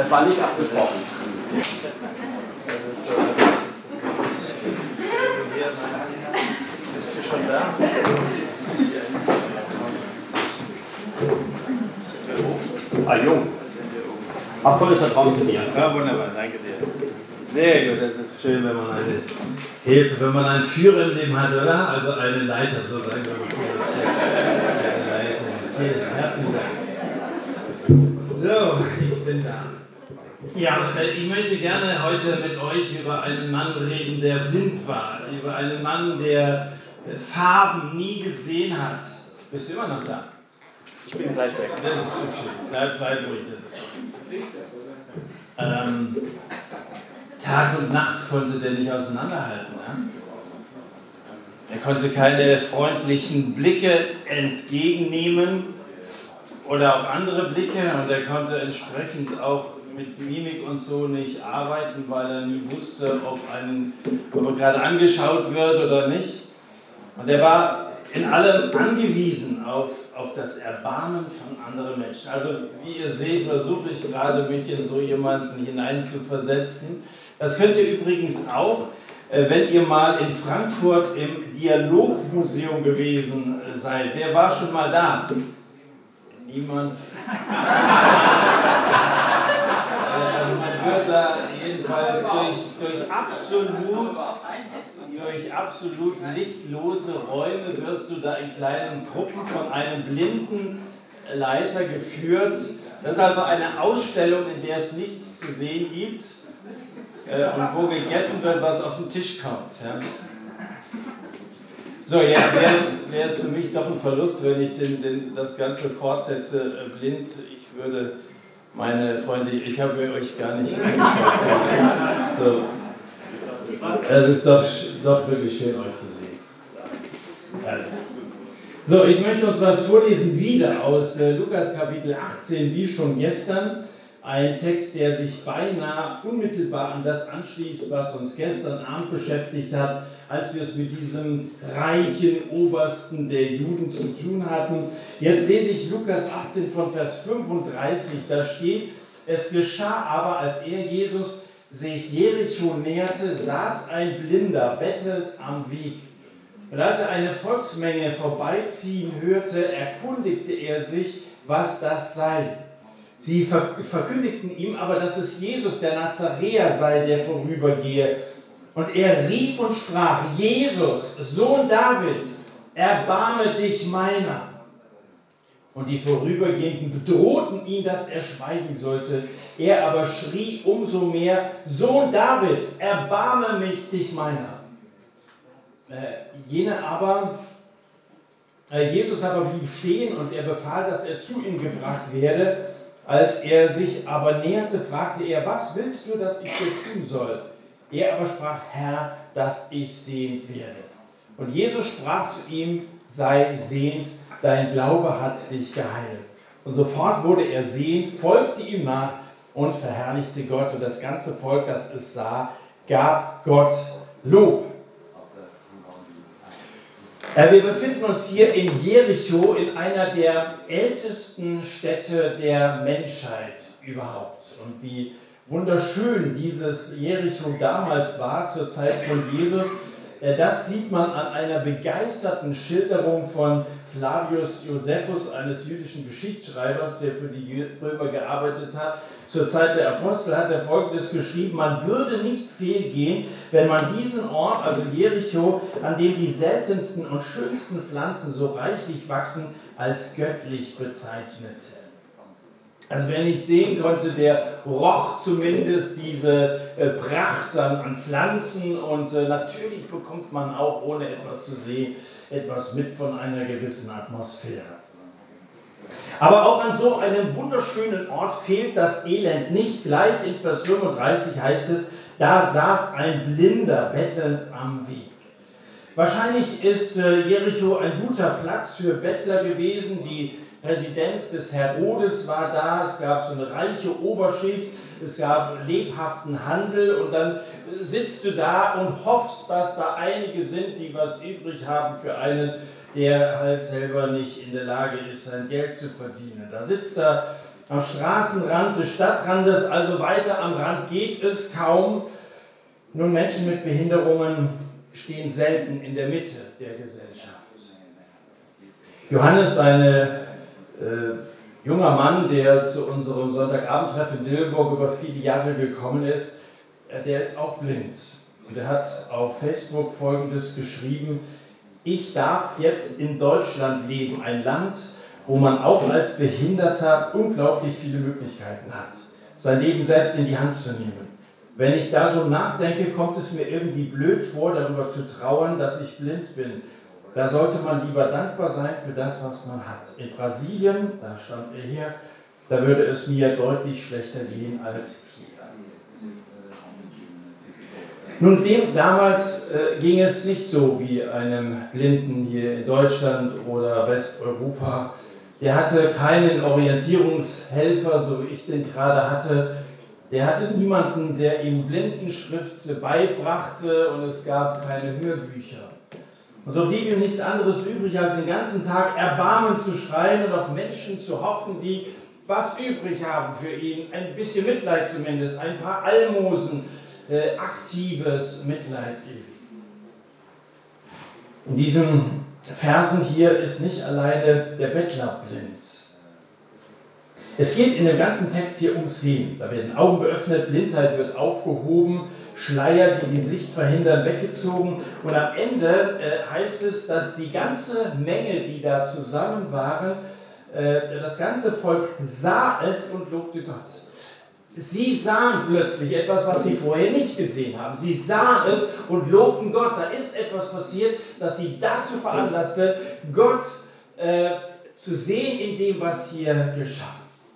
Das war nicht abgesprochen. Das ist so, bist du schon da? Jung. Hab volles Vertrauen zu dir. Ja, wunderbar, danke dir. Sehr gut, das ist schön, wenn man eine Hilfe, wenn man einen Führer im Leben hat, oder? Also einen Leiter, so sagen wir mal. Eine Leiter. Vielen herzlichen Dank. So, ich bin da. Ja, ich möchte gerne heute mit euch über einen Mann reden, der blind war. Über einen Mann, der Farben nie gesehen hat. Bist du immer noch da? Ich bin gleich weg. Das ist okay. Bleib ruhig, das ist okay. Tag und Nacht konnte der nicht auseinanderhalten. Ne? Er konnte keine freundlichen Blicke entgegennehmen oder auch andere Blicke, und er konnte entsprechend auch mit Mimik und so nicht arbeiten, weil er nie wusste, ob er gerade angeschaut wird oder nicht. Und er war in allem angewiesen auf das Erbarmen von anderen Menschen. Also wie ihr seht, versuche ich gerade, mich in so jemanden hineinzuversetzen. Das könnt ihr übrigens auch, wenn ihr mal in Frankfurt im Dialogmuseum gewesen seid. Wer war schon mal da? Niemand? Also man wird da jedenfalls durch absolut lichtlose Räume wirst du da in kleinen Gruppen von einem blinden Leiter geführt. Das ist also eine Ausstellung, in der es nichts zu sehen gibt und wo gegessen wird, was auf den Tisch kommt. Ja. So, jetzt wäre es für mich doch ein Verlust, wenn ich das Ganze fortsetze blind. Ich würde, meine Freunde, ich habe euch gar nicht so. Es ist doch wirklich schön, euch zu sehen. So, ich möchte uns was vorlesen, wieder aus Lukas Kapitel 18, wie schon gestern. Ein Text, der sich beinahe unmittelbar an das anschließt, was uns gestern Abend beschäftigt hat, als wir es mit diesem reichen Obersten der Juden zu tun hatten. Jetzt lese ich Lukas 18 von Vers 35, da steht: Es geschah aber, als er, Jesus, sich Jericho näherte, saß ein Blinder bettelnd am Weg. Und als er eine Volksmenge vorbeiziehen hörte, erkundigte er sich, was das sei. Sie verkündigten ihm aber, dass es Jesus, der Nazaräer, sei, der vorübergehe. Und er rief und sprach: Jesus, Sohn Davids, erbarme dich meiner. Und die Vorübergehenden bedrohten ihn, dass er schweigen sollte. Er aber schrie umso mehr: Sohn Davids, erbarme mich dich meiner. Jesus aber blieb stehen, und er befahl, dass er zu ihm gebracht werde. Als er sich aber näherte, fragte er: Was willst du, dass ich dir tun soll? Er aber sprach: Herr, dass ich sehend werde. Und Jesus sprach zu ihm: Sei sehend, dein Glaube hat dich geheilt. Und sofort wurde er sehend, folgte ihm nach und verherrlichte Gott. Und das ganze Volk, das es sah, gab Gott Lob. Wir befinden uns hier in Jericho, in einer der ältesten Städte der Menschheit überhaupt. Und wie wunderschön dieses Jericho damals war, zur Zeit von Jesus, das sieht man an einer begeisterten Schilderung von Flavius Josephus, eines jüdischen Geschichtsschreibers, der für die Römer gearbeitet hat. Zur Zeit der Apostel hat er Folgendes geschrieben: Man würde nicht fehlgehen, wenn man diesen Ort, also Jericho, an dem die seltensten und schönsten Pflanzen so reichlich wachsen, als göttlich bezeichnete. Also wer nicht sehen konnte, der roch zumindest diese Pracht an Pflanzen, und natürlich bekommt man auch, ohne etwas zu sehen, etwas mit von einer gewissen Atmosphäre. Aber auch an so einem wunderschönen Ort fehlt das Elend nicht. Gleich in Vers 35 heißt es: Da saß ein Blinder bettelnd am Weg. Wahrscheinlich ist Jericho ein guter Platz für Bettler gewesen. Die Residenz des Herodes war da, es gab so eine reiche Oberschicht, es gab lebhaften Handel, und dann sitzt du da und hoffst, dass da einige sind, die was übrig haben für einen, der halt selber nicht in der Lage ist, sein Geld zu verdienen. Da sitzt er Am Straßenrand des Stadtrandes, also weiter am Rand, geht es kaum. Nun, Menschen mit Behinderungen stehen selten in der Mitte der Gesellschaft. Johannes, ein junger Mann, der zu unserem Sonntagabendtreff in Dillenburg über viele Jahre gekommen ist, der ist auch blind. Und er hat auf Facebook Folgendes geschrieben: Ich darf jetzt in Deutschland leben, ein Land, wo man auch als Behinderter unglaublich viele Möglichkeiten hat, sein Leben selbst in die Hand zu nehmen. Wenn ich da so nachdenke, kommt es mir irgendwie blöd vor, darüber zu trauern, dass ich blind bin. Da sollte man lieber dankbar sein für das, was man hat. In Brasilien, da stand er hier, da würde es mir deutlich schlechter gehen als hier. Nun, dem damals ging es nicht so wie einem Blinden hier in Deutschland oder Westeuropa. Der hatte keinen Orientierungshelfer, so wie ich den gerade hatte. Der hatte niemanden, der ihm Blindenschrift beibrachte, und es gab keine Hörbücher. Und so blieb ihm nichts anderes übrig, als den ganzen Tag Erbarmen zu schreien und auf Menschen zu hoffen, die was übrig haben für ihn. Ein bisschen Mitleid zumindest, ein paar Almosen, aktives Mitleid eben. In diesen Versen hier ist nicht alleine der Bettler blind. Es geht in dem ganzen Text hier ums Sehen. Da werden Augen geöffnet, Blindheit wird aufgehoben, Schleier, die die Sicht verhindern, weggezogen. Und am Ende heißt es, dass die ganze Menge, die da zusammen waren, das ganze Volk sah es und lobte Gott. Sie sahen plötzlich etwas, was sie vorher nicht gesehen haben. Sie sahen es und lobten Gott. Da ist etwas passiert, das sie dazu veranlasste, Gott zu sehen in dem, was hier geschah.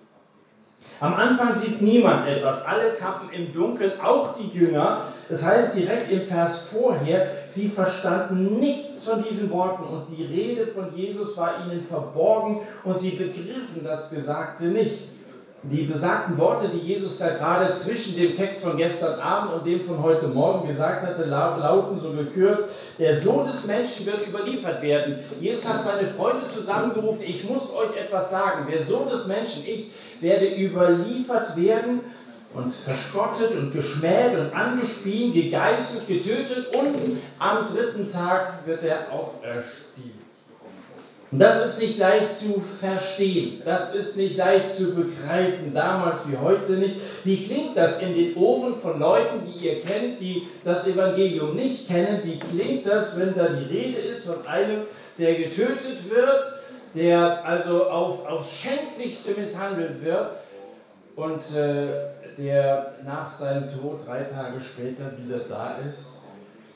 Am Anfang sieht niemand etwas, alle tappen im Dunkeln, auch die Jünger. Das heißt direkt im Vers vorher, sie verstanden nichts von diesen Worten und die Rede von Jesus war ihnen verborgen und sie begriffen das Gesagte nicht. Die besagten Worte, die Jesus da gerade zwischen dem Text von gestern Abend und dem von heute Morgen gesagt hatte, lauten so gekürzt: Der Sohn des Menschen wird überliefert werden. Jesus hat seine Freunde zusammengerufen: Ich muss euch etwas sagen. Der Sohn des Menschen, ich werde überliefert werden und verspottet und geschmäht und angespien, gegeißelt, getötet und am dritten Tag wird er auferstehen. Und das ist nicht leicht zu verstehen, das ist nicht leicht zu begreifen, damals wie heute nicht. Wie klingt das in den Ohren von Leuten, die ihr kennt, die das Evangelium nicht kennen? Wie klingt das, wenn da die Rede ist von einem, der getötet wird, der also aufs Schändlichste misshandelt wird und der nach seinem Tod 3 Tage später wieder da ist?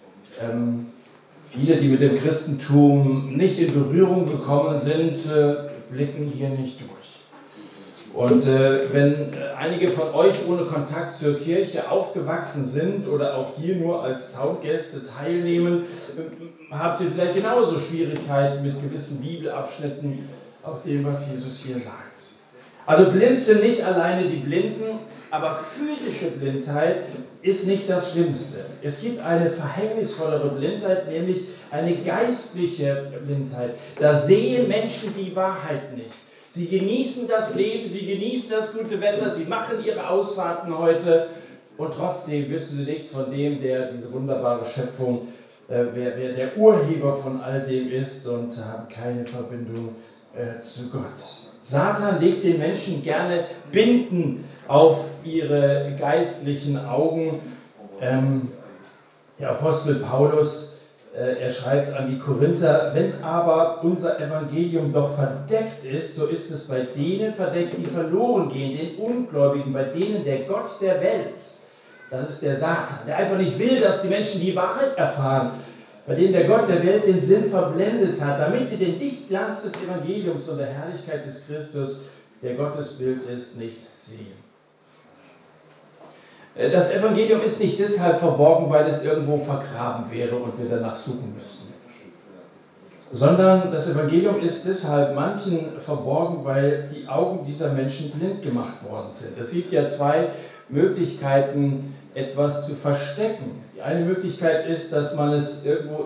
Viele, die mit dem Christentum nicht in Berührung gekommen sind, blicken hier nicht durch. Und wenn einige von euch ohne Kontakt zur Kirche aufgewachsen sind oder auch hier nur als Zaungäste teilnehmen, habt ihr vielleicht genauso Schwierigkeiten mit gewissen Bibelabschnitten, auch dem, was Jesus hier sagt. Also blind sind nicht alleine die Blinden, aber physische Blindheit ist nicht das Schlimmste. Es gibt eine verhängnisvollere Blindheit, nämlich eine geistliche Blindheit. Da sehen Menschen die Wahrheit nicht. Sie genießen das Leben, sie genießen das gute Wetter, sie machen ihre Ausfahrten heute und trotzdem wissen sie nichts von dem, der diese wunderbare Schöpfung, wer der Urheber von all dem ist, und haben keine Verbindung zu Gott. Satan legt den Menschen gerne Binden auf ihre geistlichen Augen. Der Apostel Paulus, er schreibt an die Korinther: Wenn aber unser Evangelium doch verdeckt ist, so ist es bei denen verdeckt, die verloren gehen, den Ungläubigen, bei denen der Gott der Welt, das ist der Satan, der einfach nicht will, dass die Menschen die Wahrheit erfahren, bei denen der Gott der Welt den Sinn verblendet hat, damit sie den Lichtglanz des Evangeliums und der Herrlichkeit des Christus, der Gottesbild ist, nicht sehen. Das Evangelium ist nicht deshalb verborgen, weil es irgendwo vergraben wäre und wir danach suchen müssen, sondern das Evangelium ist deshalb manchen verborgen, weil die Augen dieser Menschen blind gemacht worden sind. Es gibt ja 2 Möglichkeiten, etwas zu verstecken. Die eine Möglichkeit ist, dass man es irgendwo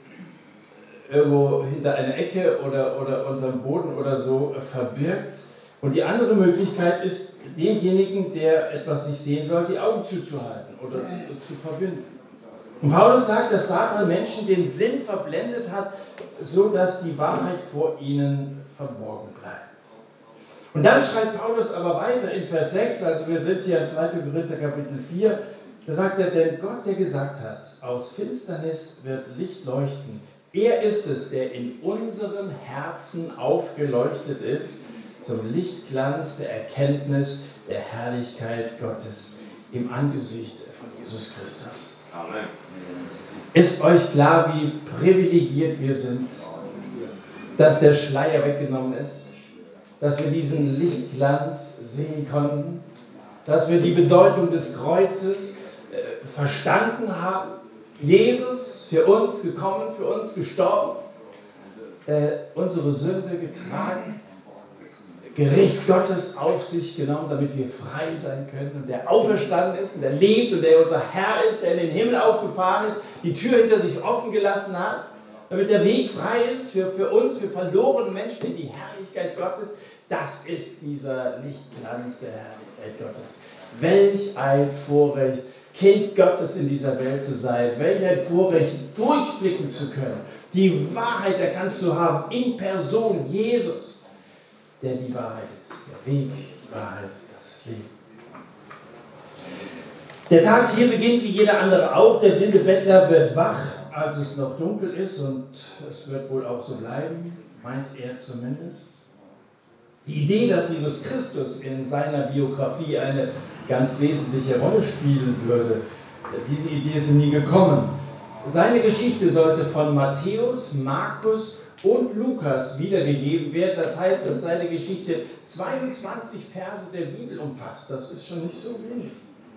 hinter einer Ecke oder unterm Boden oder so verbirgt. Und die andere Möglichkeit ist, demjenigen, der etwas nicht sehen soll, die Augen zuzuhalten oder zu verbinden. Und Paulus sagt, dass Satan Menschen den Sinn verblendet hat, so dass die Wahrheit vor ihnen verborgen bleibt. Und dann schreibt Paulus aber weiter in Vers 6, also wir sind hier in 2. Korinther Kapitel 4, da sagt er, denn Gott, der gesagt hat, aus Finsternis wird Licht leuchten, er ist es, der in unserem Herzen aufgeleuchtet ist, zum Lichtglanz der Erkenntnis der Herrlichkeit Gottes im Angesicht von Jesus Christus. Amen. Ist euch klar, wie privilegiert wir sind, dass der Schleier weggenommen ist, dass wir diesen Lichtglanz sehen konnten, dass wir die Bedeutung des Kreuzes verstanden haben, Jesus für uns gekommen, für uns gestorben, unsere Sünde getragen, Gericht Gottes auf sich genommen, damit wir frei sein können, und der auferstanden ist und der lebt und der unser Herr ist, der in den Himmel aufgefahren ist, die Tür hinter sich offen gelassen hat, damit der Weg frei ist für uns, für verlorene Menschen in die Herrlichkeit Gottes. Das ist dieser Lichtglanz der Herrlichkeit Gottes. Welch ein Vorrecht, Kind Gottes in dieser Welt zu sein. Welch ein Vorrecht, durchblicken zu können, die Wahrheit erkannt zu haben in Person Jesus, der die Wahrheit ist, der Weg, die Wahrheit, das Leben. Der Tag hier beginnt wie jeder andere auch. Der blinde Bettler wird wach, als es noch dunkel ist, und es wird wohl auch so bleiben, meint er zumindest. Die Idee, dass Jesus Christus in seiner Biografie eine ganz wesentliche Rolle spielen würde, diese Idee ist ihm nie gekommen. Seine Geschichte sollte von Matthäus, Markus und Lukas wiedergegeben werden. Das heißt, dass seine Geschichte 22 Verse der Bibel umfasst. Das ist schon nicht so wenig.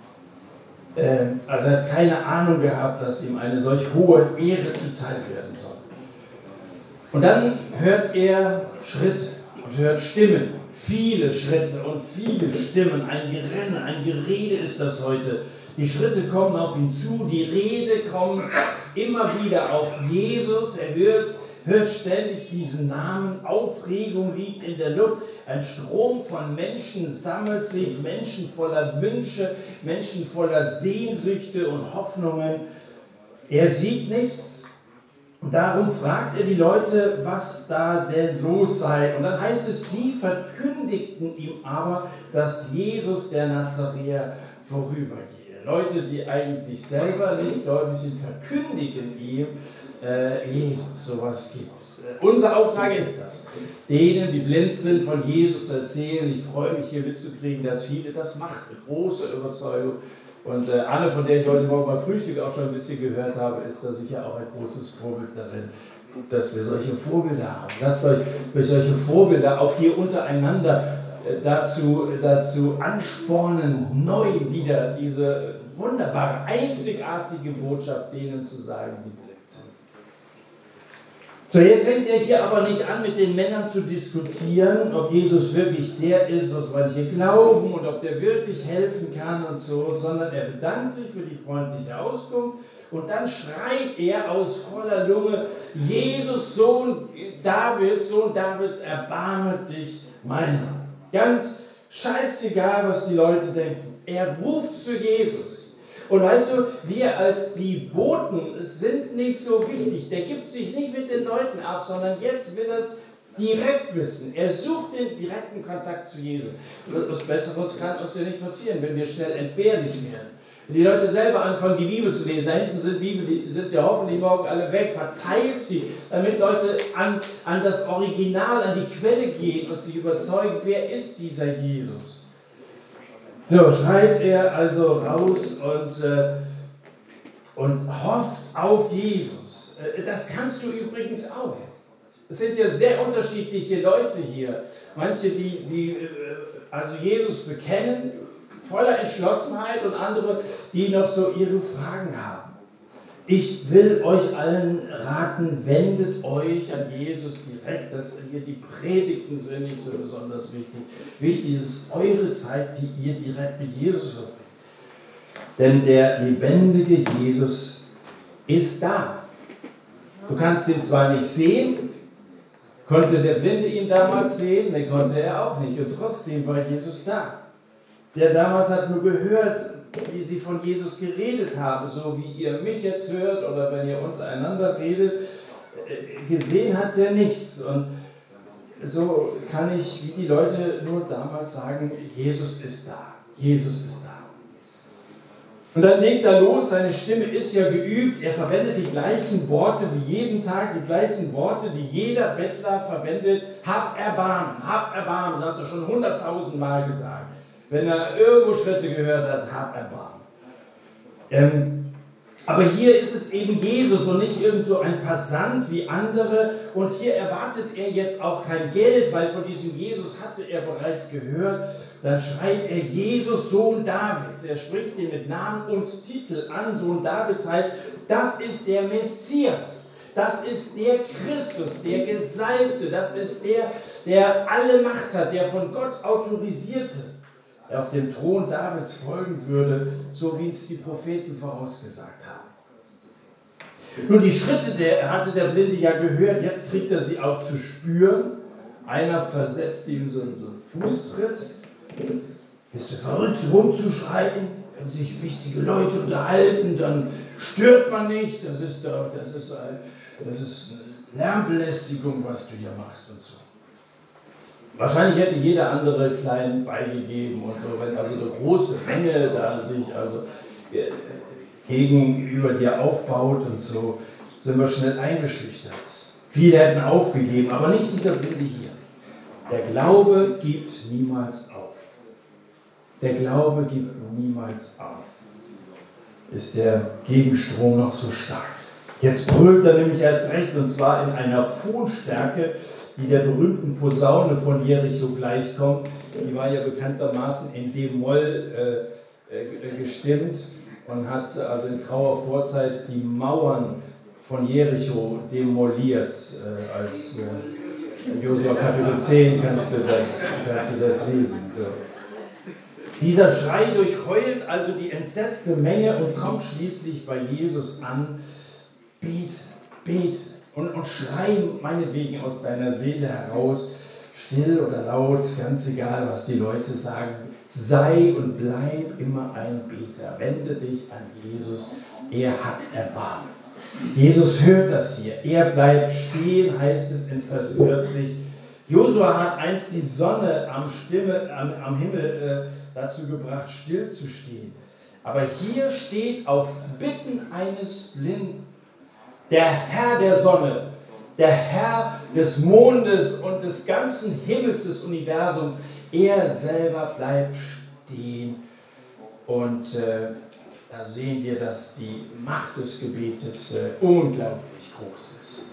Also er hat keine Ahnung gehabt, dass ihm eine solch hohe Ehre zuteil werden soll. Und dann hört er Schritte und hört Stimmen. Viele Schritte und viele Stimmen. Ein Gerenne, ein Gerede ist das heute. Die Schritte kommen auf ihn zu, die Rede kommt immer wieder auf Jesus. Er hört ständig diesen Namen, Aufregung liegt in der Luft, ein Strom von Menschen sammelt sich, Menschen voller Wünsche, Menschen voller Sehnsüchte und Hoffnungen. Er sieht nichts und darum fragt er die Leute, was da denn los sei. Und dann heißt es, sie verkündigten ihm aber, dass Jesus der Nazaräer vorübergehe. Leute, die eigentlich selber nicht gläubig sind, verkündigen ihm Jesus. Sowas gibt's. Unser Auftrag ist das, denen, die blind sind, von Jesus zu erzählen. Ich freue mich, hier mitzukriegen, dass viele das machen, mit großer Überzeugung. Und Anne, von der ich heute Morgen beim Frühstück auch schon ein bisschen gehört habe, ist da sicher auch ein großes Vorbild darin, dass wir solche Vorbilder haben. Lasst euch durch solche Vorbilder auch hier untereinander dazu anspornen, neu wieder diese wunderbare, einzigartige Botschaft denen zu sagen, die blind sind. So, jetzt fängt er hier aber nicht an, mit den Männern zu diskutieren, ob Jesus wirklich der ist, was manche glauben, und ob der wirklich helfen kann und so, sondern er bedankt sich für die freundliche Auskunft und dann schreit er aus voller Lunge: Jesus, Sohn Davids, erbarme dich meiner. Ganz scheißegal, was die Leute denken. Er ruft zu Jesus. Und weißt du, wir als die Boten sind nicht so wichtig. Der gibt sich nicht mit den Leuten ab, sondern jetzt will er es direkt wissen. Er sucht den direkten Kontakt zu Jesus. Was Besseres kann uns ja nicht passieren, wenn wir schnell entbehrlich werden. Wenn die Leute selber anfangen, die Bibel zu lesen, da hinten sind Bibel, die sind ja hoffentlich morgen alle weg, verteilt sie, damit Leute an das Original, an die Quelle gehen und sich überzeugen, wer ist dieser Jesus. So schreit er also raus und hofft auf Jesus. Das kannst du übrigens auch. Es sind ja sehr unterschiedliche Leute hier. Manche, die also Jesus bekennen, voller Entschlossenheit, und andere, die noch so ihre Fragen haben. Ich will euch allen raten, wendet euch an Jesus direkt. Hier die Predigten sind nicht so besonders wichtig. Wichtig ist eure Zeit, die ihr direkt mit Jesus verbringt. Denn der lebendige Jesus ist da. Du kannst ihn zwar nicht sehen, Konnte der Blinde ihn damals sehen? Ne, konnte er auch nicht. Und trotzdem war Jesus da. Der damals hat nur gehört, wie sie von Jesus geredet haben, so wie ihr mich jetzt hört oder wenn ihr untereinander redet. Gesehen hat der nichts. Und so kann ich, wie die Leute nur damals sagen, Jesus ist da. Jesus ist da. Und dann legt er los, seine Stimme ist ja geübt, er verwendet die gleichen Worte wie jeden Tag, die gleichen Worte, die jeder Bettler verwendet. Hab Erbarmen, das hat er schon 100.000 Mal gesagt. Wenn er irgendwo Schritte gehört hat, hab Erbarmen. Aber hier ist es eben Jesus und nicht irgend so ein Passant wie andere. Und hier erwartet er jetzt auch kein Geld, weil von diesem Jesus hatte er bereits gehört. Dann schreit er Jesus, Sohn Davids. Er spricht ihn mit Namen und Titel an. Sohn Davids heißt, das ist der Messias. Das ist der Christus, der Gesalbte. Das ist der alle Macht hat, der von Gott autorisierte, der auf dem Thron Davids folgen würde, so wie es die Propheten vorausgesagt haben. Nun, die Schritte hatte der Blinde ja gehört, jetzt kriegt er sie auch zu spüren. Einer versetzt ihm so einen Fußtritt. Bist du verrückt, rumzuschreien? Wenn sich wichtige Leute unterhalten, dann stört man nicht. Das ist Lärmbelästigung, was du hier machst und so. Wahrscheinlich hätte jeder andere klein beigegeben und so, wenn also eine große Menge da sich gegenüber dir aufbaut und so, sind wir schnell eingeschüchtert. Viele hätten aufgegeben, aber nicht dieser Blinde hier. Der Glaube gibt niemals auf. Der Glaube gibt niemals auf. Ist der Gegenstrom noch so stark. Jetzt brüllt er nämlich erst recht, und zwar in einer Fonstärke, die der berühmten Posaune von Jericho gleichkommt. Die war ja bekanntermaßen in D-Moll gestimmt und hat also in grauer Vorzeit die Mauern von Jericho demoliert. Als Josua Kapitel 10 kannst du das lesen. So. Dieser Schrei durchheult also die entsetzte Menge und kommt schließlich bei Jesus an. Bet und schrei meinetwegen aus deiner Seele heraus, still oder laut, ganz egal, was die Leute sagen. Sei und bleib immer ein Beter. Wende dich an Jesus. Er hat Erbarmen. Jesus hört das hier. Er bleibt stehen, heißt es in Vers 40. Josua hat einst die Sonne am Himmel dazu gebracht, still zu stehen. Aber hier steht auf Bitten eines Blinden, der Herr der Sonne, der Herr des Mondes und des ganzen Himmels, des Universums, er selber bleibt stehen. Und da sehen wir, dass die Macht des Gebetes unglaublich groß ist.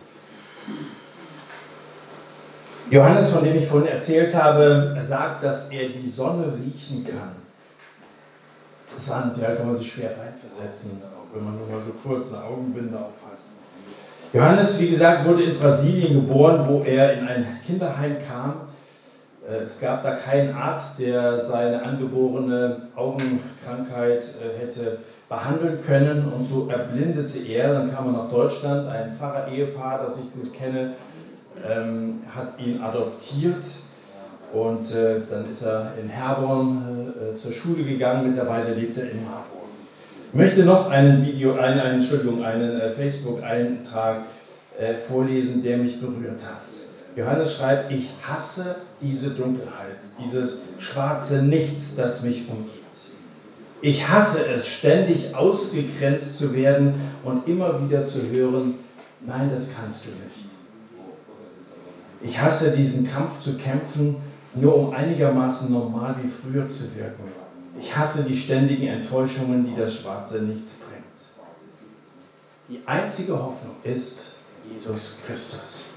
Johannes, von dem ich vorhin erzählt habe, sagt, dass er die Sonne riechen kann. Interessant, ja, kann man sich schwer reinversetzen, auch wenn man nur mal so kurz eine Augenbinde aufhat. Johannes, wie gesagt, wurde in Brasilien geboren, wo er in ein Kinderheim kam. Es gab da keinen Arzt, der seine angeborene Augenkrankheit hätte behandeln können, und so erblindete er. Dann kam er nach Deutschland, ein Pfarrer-Ehepaar, das ich gut kenne, hat ihn adoptiert, und dann ist er in Herborn zur Schule gegangen. Mittlerweile lebt er in Herborn. Ich möchte noch einen Facebook-Eintrag vorlesen, der mich berührt hat. Johannes schreibt: Ich hasse diese Dunkelheit, dieses schwarze Nichts, das mich umgibt. Ich hasse es, ständig ausgegrenzt zu werden und immer wieder zu hören: Nein, das kannst du nicht. Ich hasse diesen Kampf zu kämpfen, nur um einigermaßen normal wie früher zu wirken. Ich hasse die ständigen Enttäuschungen, die das schwarze Nichts bringt. Die einzige Hoffnung ist Jesus Christus.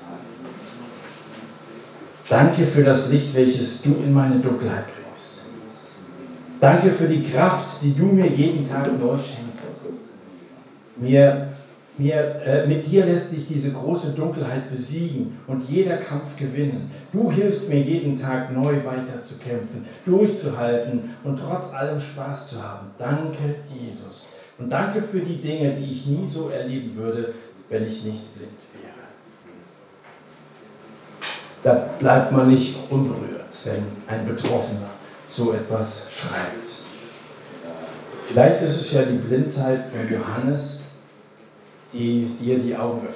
Danke für das Licht, welches du in meine Dunkelheit bringst. Danke für die Kraft, die du mir jeden Tag neu schenkst. Mit dir lässt sich diese große Dunkelheit besiegen und jeder Kampf gewinnen. Du hilfst mir jeden Tag neu weiterzukämpfen, durchzuhalten und trotz allem Spaß zu haben. Danke, Jesus. Und danke für die Dinge, die ich nie so erleben würde, wenn ich nicht blind wäre. Da bleibt man nicht unberührt, wenn ein Betroffener so etwas schreibt. Vielleicht ist es ja die Blindheit von Johannes, die dir die Augen öffnet.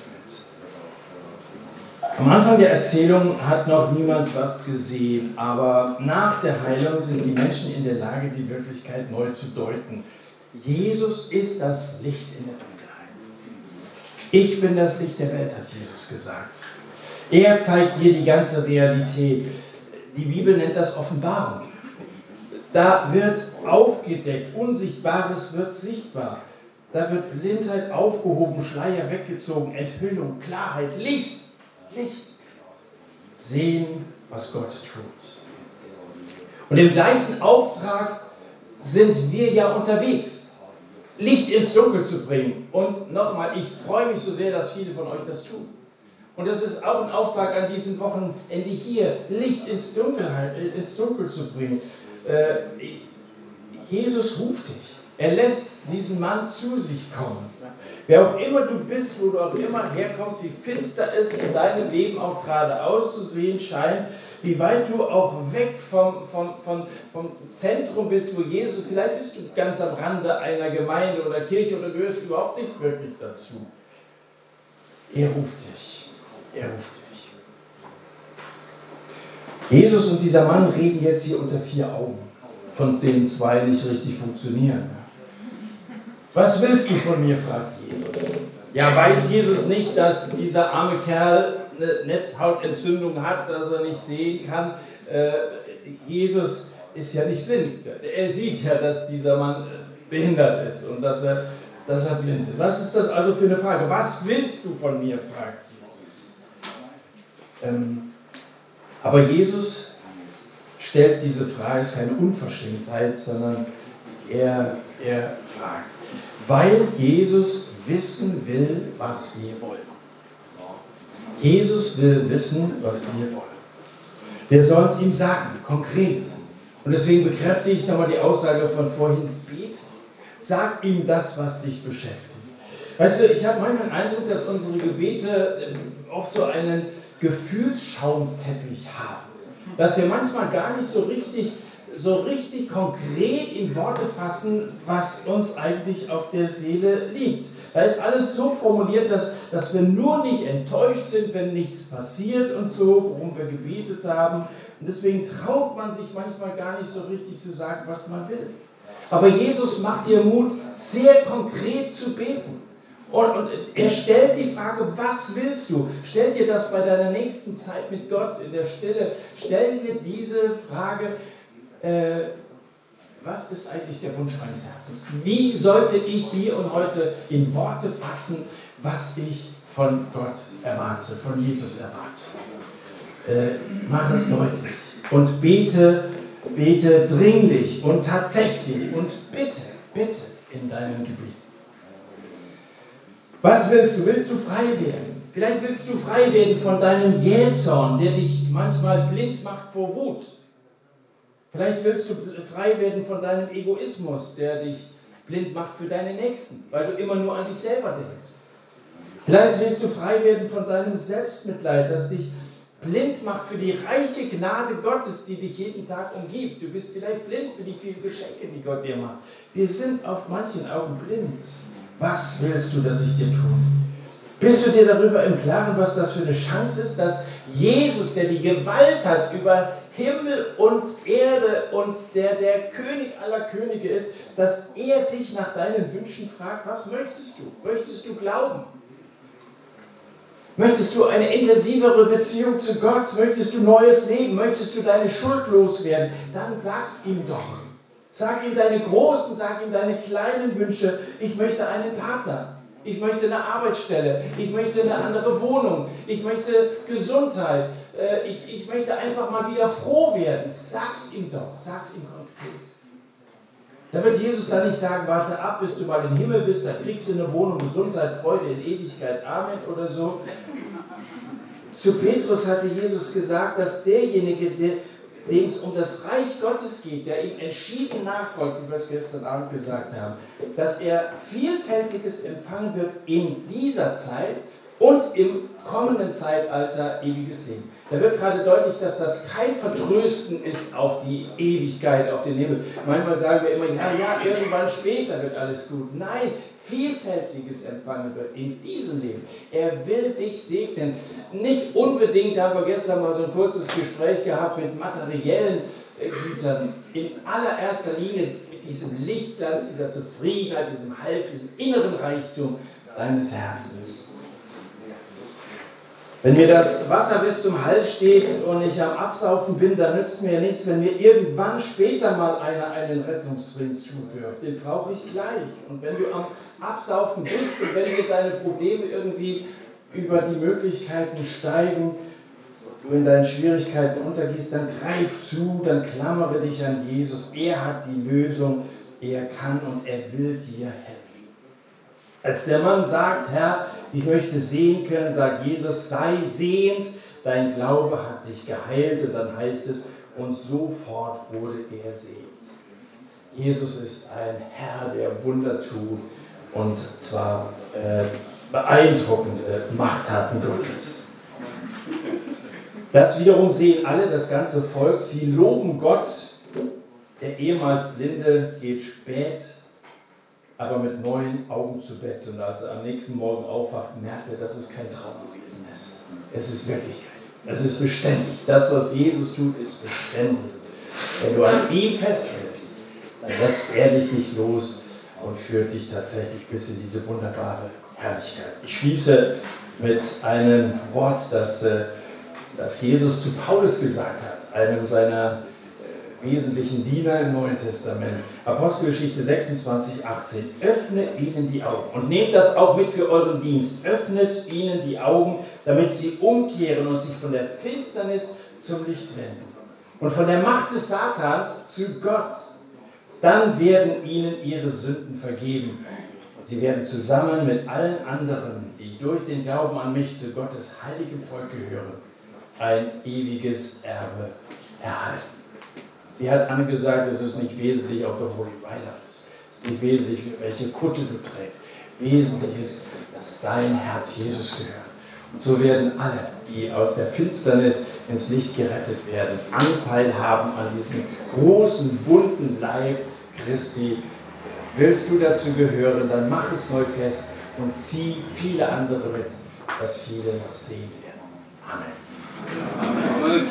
Am Anfang der Erzählung hat noch niemand was gesehen, aber nach der Heilung sind die Menschen in der Lage, die Wirklichkeit neu zu deuten. Jesus ist das Licht in der Dunkelheit. Ich bin das Licht der Welt, hat Jesus gesagt. Er zeigt dir die ganze Realität. Die Bibel nennt das Offenbarung. Da wird aufgedeckt, Unsichtbares wird sichtbar. Da wird Blindheit aufgehoben, Schleier weggezogen, Enthüllung, Klarheit, Licht. Licht. Sehen, was Gott tut. Und im gleichen Auftrag sind wir ja unterwegs, Licht ins Dunkel zu bringen. Und nochmal, ich freue mich so sehr, dass viele von euch das tun. Und das ist auch ein Auftrag an diesem Wochenende hier, Licht ins Dunkel zu bringen. Jesus ruft dich. Er lässt diesen Mann zu sich kommen. Wer auch immer du bist, wo du auch immer herkommst, wie finster es in deinem Leben auch gerade auszusehen scheint, wie weit du auch weg vom Zentrum bist, wo Jesus, vielleicht bist du ganz am Rande einer Gemeinde oder Kirche oder gehörst überhaupt nicht wirklich dazu. Er ruft dich. Er ruft dich. Jesus und dieser Mann reden jetzt hier unter 4 Augen, von denen 2 nicht richtig funktionieren. Was willst du von mir, fragt Jesus. Ja, weiß Jesus nicht, dass dieser arme Kerl eine Netzhautentzündung hat, dass er nicht sehen kann? Jesus ist ja nicht blind. Er sieht ja, dass dieser Mann behindert ist und dass er blind ist. Was ist das also für eine Frage? Was willst du von mir, fragt Jesus. Aber Jesus stellt diese Frage, es ist keine Unverschämtheit, sondern er fragt. Weil Jesus wissen will, was wir wollen. Jesus will wissen, was wir wollen. Wir sollen es ihm sagen, konkret. Und deswegen bekräftige ich nochmal die Aussage von vorhin, bete. Sag ihm das, was dich beschäftigt. Weißt du, ich habe manchmal den Eindruck, dass unsere Gebete oft so einen Gefühlsschaumteppich haben. Dass wir manchmal gar nicht so richtig konkret in Worte fassen, was uns eigentlich auf der Seele liegt. Da ist alles so formuliert, dass wir nur nicht enttäuscht sind, wenn nichts passiert und so, worum wir gebetet haben. Und deswegen traut man sich manchmal gar nicht so richtig zu sagen, was man will. Aber Jesus macht dir Mut, sehr konkret zu beten. Und er stellt die Frage, was willst du? Stell dir das bei deiner nächsten Zeit mit Gott in der Stille. Stell dir diese Frage, was ist eigentlich der Wunsch meines Herzens? Wie sollte ich hier und heute in Worte fassen, was ich von Gott erwarte, von Jesus erwarte? Mach es deutlich und bete dringlich und tatsächlich und bitte in deinem Gebet. Was willst du? Willst du frei werden? Vielleicht willst du frei werden von deinem Jähzorn, der dich manchmal blind macht vor Wut. Vielleicht willst du frei werden von deinem Egoismus, der dich blind macht für deine Nächsten, weil du immer nur an dich selber denkst. Vielleicht willst du frei werden von deinem Selbstmitleid, das dich blind macht für die reiche Gnade Gottes, die dich jeden Tag umgibt. Du bist vielleicht blind für die vielen Geschenke, die Gott dir macht. Wir sind auf manchen Augen blind. Was willst du, dass ich dir tue? Bist du dir darüber im Klaren, was das für eine Chance ist, dass Jesus, der die Gewalt hat über Himmel und Erde und der König aller Könige ist, dass er dich nach deinen Wünschen fragt, was möchtest du? Möchtest du glauben? Möchtest du eine intensivere Beziehung zu Gott? Möchtest du neues Leben? Möchtest du deine Schuld loswerden? Dann sag's ihm doch. Sag ihm deine großen, sag ihm deine kleinen Wünsche. Ich möchte einen Partner. Ich möchte eine Arbeitsstelle. Ich möchte eine andere Wohnung. Ich möchte Gesundheit. Ich möchte einfach mal wieder froh werden. Sag's ihm doch. Sag's ihm konkret. Da wird Jesus dann nicht sagen, warte ab, bis du mal im Himmel bist, da kriegst du eine Wohnung, Gesundheit, Freude in Ewigkeit, Amen oder so. Zu Petrus hatte Jesus gesagt, dass derjenige, dem es um das Reich Gottes geht, der ihm entschieden nachfolgt, wie wir es gestern Abend gesagt haben, dass er Vielfältiges empfangen wird in dieser Zeit und im kommenden Zeitalter ewiges Leben. Da wird gerade deutlich, dass das kein Vertrösten ist auf die Ewigkeit, auf den Himmel. Manchmal sagen wir immer, ja, irgendwann später wird alles gut. Nein, Vielfältiges empfangen wird in diesem Leben. Er will dich segnen. Nicht unbedingt, da haben wir gestern mal so ein kurzes Gespräch gehabt mit materiellen Gütern. In allererster Linie mit diesem Lichtglanz, dieser Zufriedenheit, diesem Halt, diesem inneren Reichtum deines Herzens. Wenn mir das Wasser bis zum Hals steht und ich am Absaufen bin, dann nützt mir ja nichts, wenn mir irgendwann später mal einer einen Rettungsring zuwirft. Den brauche ich gleich. Und wenn du am Absaufen bist und wenn dir deine Probleme irgendwie über die Möglichkeiten steigen, du in deinen Schwierigkeiten untergehst, dann greif zu, dann klammere dich an Jesus. Er hat die Lösung, er kann und er will dir helfen. Als der Mann sagt, Herr, ich möchte sehen können, sagt Jesus, sei sehend, dein Glaube hat dich geheilt. Und dann heißt es, und sofort wurde er sehend. Jesus ist ein Herr, der Wunder tut, und zwar beeindruckende Machttaten Gottes. Das wiederum sehen alle, das ganze Volk, sie loben Gott. Der ehemals Blinde geht spät, aber mit neuen Augen zu Bett. Und als er am nächsten Morgen aufwacht, merkt er, dass es kein Traum gewesen ist. Es ist Wirklichkeit. Es ist beständig. Das, was Jesus tut, ist beständig. Wenn du an ihm festhältst, dann lässt er dich nicht los und führt dich tatsächlich bis in diese wunderbare Herrlichkeit. Ich schließe mit einem Wort, das Jesus zu Paulus gesagt hat, einem seiner wesentlichen Diener im Neuen Testament. Apostelgeschichte 26, 18. Öffne ihnen die Augen und nehmt das auch mit für euren Dienst. Öffnet ihnen die Augen, damit sie umkehren und sich von der Finsternis zum Licht wenden und von der Macht des Satans zu Gott. Dann werden ihnen ihre Sünden vergeben. Und sie werden zusammen mit allen anderen, die durch den Glauben an mich zu Gottes heiligem Volk gehören, ein ewiges Erbe erhalten. Wie hat Anne gesagt, es ist nicht wesentlich, ob du Holy Rider bist. Es ist nicht wesentlich, welche Kutte du trägst. Wesentlich ist, dass dein Herz Jesus gehört. Und so werden alle, die aus der Finsternis ins Licht gerettet werden, Anteil haben an diesem großen, bunten Leib Christi. Willst du dazu gehören, dann mach es neu fest und zieh viele andere mit, dass viele noch sehen werden. Amen. Amen.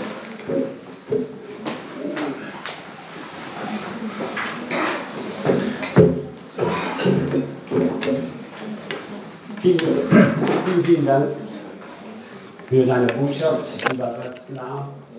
Vielen Dank für deine Botschaft, lieber Gott, klar.